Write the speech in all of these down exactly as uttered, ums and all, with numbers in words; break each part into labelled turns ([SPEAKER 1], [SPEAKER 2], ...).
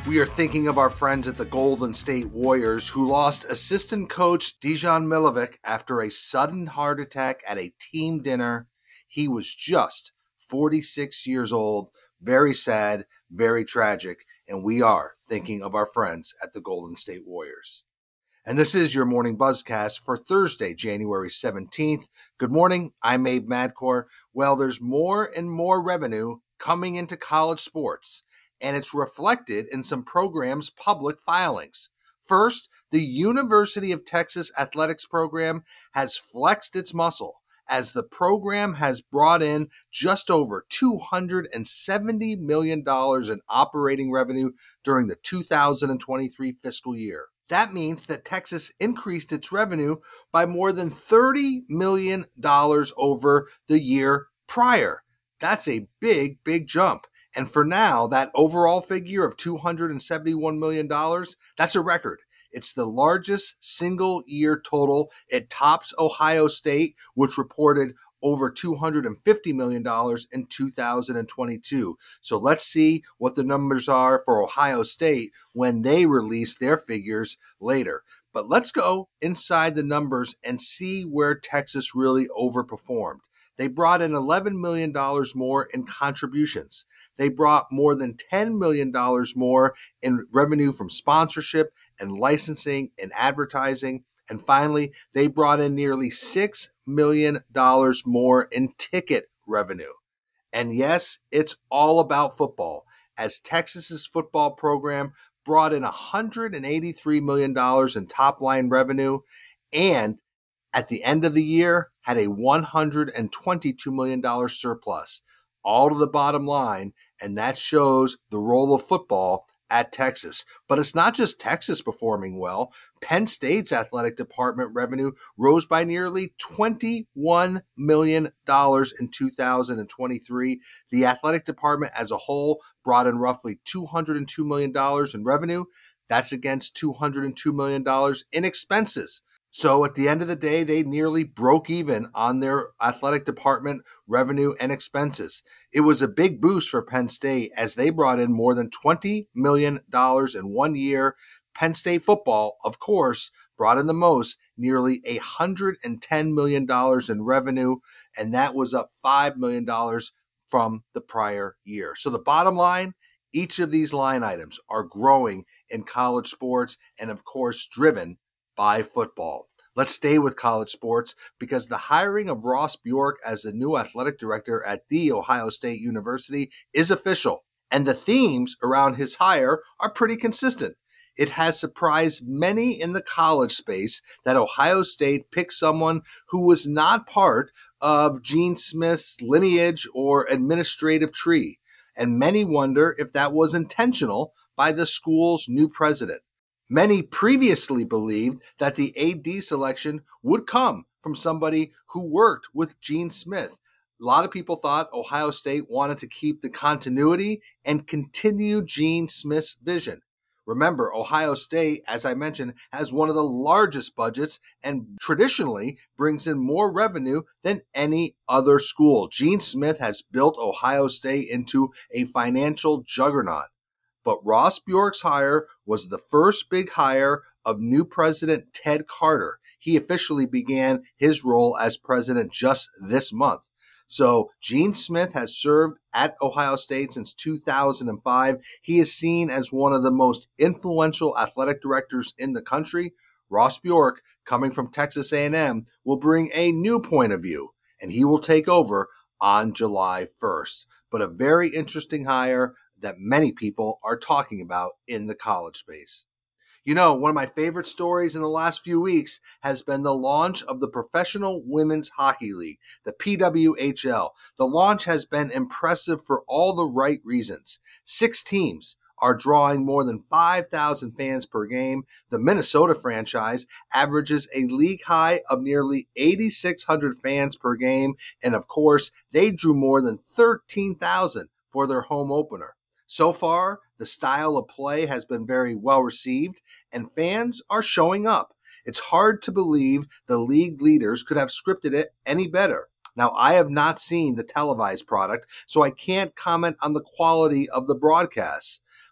[SPEAKER 1] We are thinking of our friends at the Golden State Warriors who lost assistant coach Dejan Milovic after a sudden heart attack at a team dinner. He was just forty-six years old. Very sad, very tragic, and we are thinking of our friends at the Golden State Warriors. And this is your Morning Buzzcast for Thursday, January seventeenth. Good morning, I'm Abe Madkour. Well, there's more and more revenue coming into college sports, and it's reflected in some programs' public filings. First, the University of Texas Athletics program has flexed its muscle as the program has brought in just over two hundred seventy million dollars in operating revenue during the two thousand twenty-three fiscal year. That means that Texas increased its revenue by more than thirty million dollars over the year prior. That's a big, big jump. And for now, that overall figure of two hundred seventy-one million dollars, that's a record. It's the largest single year total. It tops Ohio State, which reported over two hundred fifty million dollars in two thousand twenty-two. So let's see what the numbers are for Ohio State when they release their figures later. But let's go inside the numbers and see where Texas really overperformed. They brought in eleven million dollars more in contributions. They brought more than ten million dollars more in revenue from sponsorship and licensing and advertising. And finally, they brought in nearly six million dollars more in ticket revenue. And yes, it's all about football, as Texas's football program brought in one hundred eighty-three million dollars in top-line revenue and at the end of the year had a one hundred twenty-two million dollars surplus, all to the bottom line, and that shows the role of football at Texas. But it's not just Texas performing well. Penn State's athletic department revenue rose by nearly twenty-one million dollars in two thousand twenty-three. The athletic department as a whole brought in roughly two hundred two million dollars in revenue. That's against two hundred two million dollars in expenses. So at the end of the day, they nearly broke even on their athletic department revenue and expenses. It was a big boost for Penn State as they brought in more than twenty million dollars in one year. Penn State football, of course, brought in the most, nearly one hundred ten million dollars in revenue, and that was up five million dollars from the prior year. So the bottom line, each of these line items are growing in college sports and, of course, driven by football. Let's stay with college sports because the hiring of Ross Bjork as the new athletic director at The Ohio State University is official, and the themes around his hire are pretty consistent. It has surprised many in the college space that Ohio State picked someone who was not part of Gene Smith's lineage or administrative tree, and many wonder if that was intentional by the school's new president. Many previously believed that the A D selection would come from somebody who worked with Gene Smith. A lot of people thought Ohio State wanted to keep the continuity and continue Gene Smith's vision. Remember, Ohio State, as I mentioned, has one of the largest budgets and traditionally brings in more revenue than any other school. Gene Smith has built Ohio State into a financial juggernaut. But Ross Bjork's hire was the first big hire of new president Ted Carter. He officially began his role as president just this month. So Gene Smith has served at Ohio State since two thousand five. He is seen as one of the most influential athletic directors in the country. Ross Bjork, coming from Texas A and M, will bring a new point of view, and he will take over on July first. But a very interesting hire that many people are talking about in the college space. You know, one of my favorite stories in the last few weeks has been the launch of the Professional Women's Hockey League, the P W H L. The launch has been impressive for all the right reasons. Six teams are drawing more than five thousand fans per game. The Minnesota franchise averages a league high of nearly eight thousand six hundred fans per game. And of course, they drew more than thirteen thousand for their home opener. So far, the style of play has been very well received, and fans are showing up. It's hard to believe the league leaders could have scripted it any better. Now, I have not seen the televised product, so I can't comment on the quality of the broadcasts.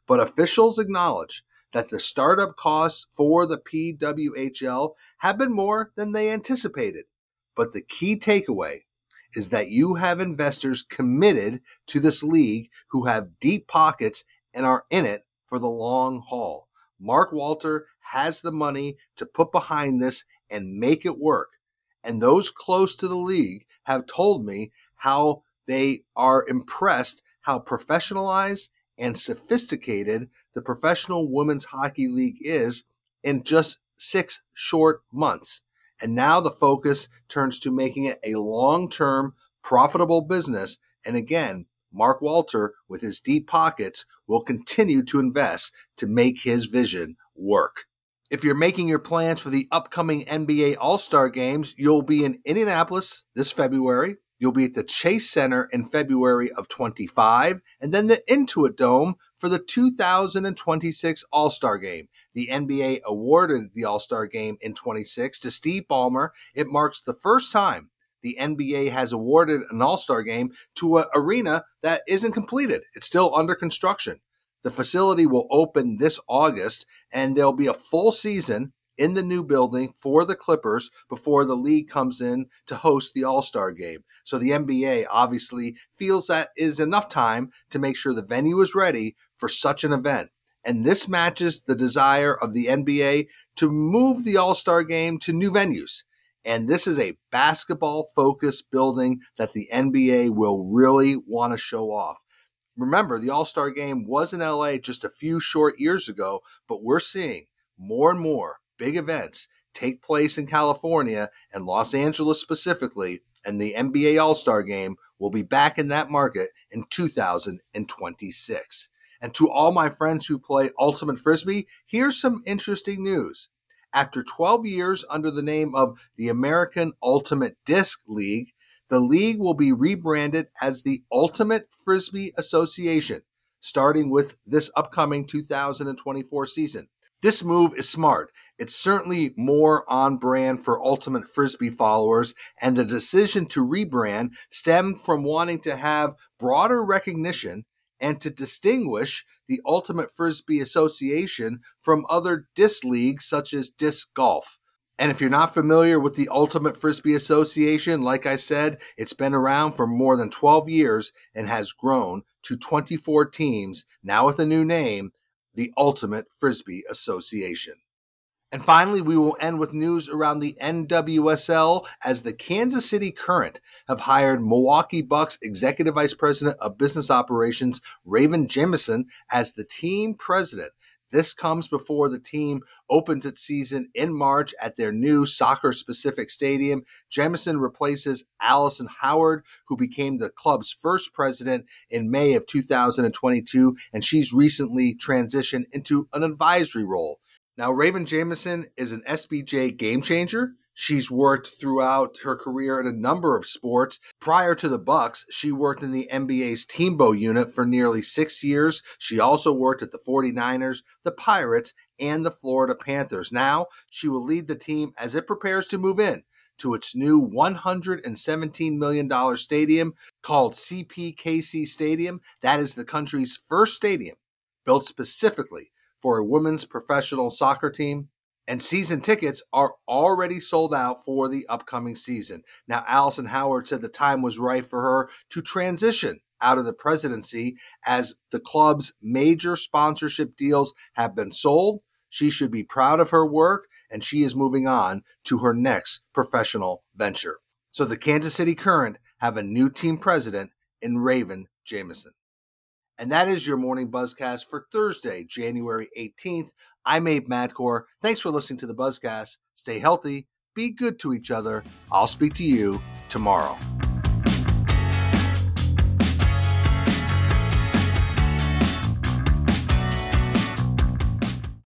[SPEAKER 1] but officials acknowledge that the startup costs for the P W H L have been more than they anticipated. But the key takeaway is that you have investors committed to this league who have deep pockets and are in it for the long haul. Mark Walter has the money to put behind this and make it work. And those close to the league have told me how they are impressed how professionalized and sophisticated the Professional Women's Hockey League is in just six short months. And now the focus turns to making it a long-term, profitable business. And again, Mark Walter, with his deep pockets, will continue to invest to make his vision work. If you're making your plans for the upcoming N B A All-Star Games, you'll be in Indianapolis this February. You'll be at the Chase Center in February of twenty-five, and then the Intuit Dome for the two thousand twenty-six All-Star Game. The N B A awarded the All-Star Game in twenty-six to Steve Ballmer. It marks the first time the N B A has awarded an All-Star Game to an arena that isn't completed. It's still under construction. The facility will open this August, and there'll be a full season in the new building for the Clippers before the league comes in to host the All-Star Game. So the N B A obviously feels that is enough time to make sure the venue is ready for such an event. And this matches the desire of the N B A to move the All-Star Game to new venues. And this is a basketball-focused building that the N B A will really want to show off. Remember, the All-Star Game was in L A just a few short years ago, but we're seeing more and more big events take place in California and Los Angeles specifically, and the N B A All-Star Game will be back in that market in two thousand twenty-six. And to all my friends who play Ultimate Frisbee, here's some interesting news. After twelve years under the name of the American Ultimate Disc League, the league will be rebranded as the Ultimate Frisbee Association, starting with this upcoming two thousand twenty-four season. This move is smart. It's certainly more on brand for Ultimate Frisbee followers, and the decision to rebrand stemmed from wanting to have broader recognition and to distinguish the Ultimate Frisbee Association from other disc leagues such as disc golf. And if you're not familiar with the Ultimate Frisbee Association, like I said, it's been around for more than twelve years and has grown to twenty-four teams, now with a new name, the Ultimate Frisbee Association. And finally, we will end with news around the N W S L as the Kansas City Current have hired Milwaukee Bucks Executive Vice President of Business Operations, Raven Jamison, as the team president. This comes before the team opens its season in March at their new soccer-specific stadium. Jamison replaces Allison Howard, who became the club's first president in May of two thousand twenty-two, and she's recently transitioned into an advisory role. Now, Raven Jamison is an S B J game changer. She's worked throughout her career in a number of sports. Prior to the Bucks, she worked in the N B A's Teambo unit for nearly six years. She also worked at the forty-niners, the Pirates, and the Florida Panthers. Now, she will lead the team as it prepares to move in to its new one hundred seventeen million dollars stadium called C P K C Stadium. That is the country's first stadium built specifically for a women's professional soccer team. And season tickets are already sold out for the upcoming season. Now, Allison Howard said the time was right for her to transition out of the presidency as the club's major sponsorship deals have been sold. She should be proud of her work, and she is moving on to her next professional venture. So the Kansas City Current have a new team president in Raven Jamison. And that is your Morning Buzzcast for Thursday, January eighteenth. I'm Abe Madcore. Thanks for listening to the Buzzcast. Stay healthy, be good to each other. I'll speak to you tomorrow.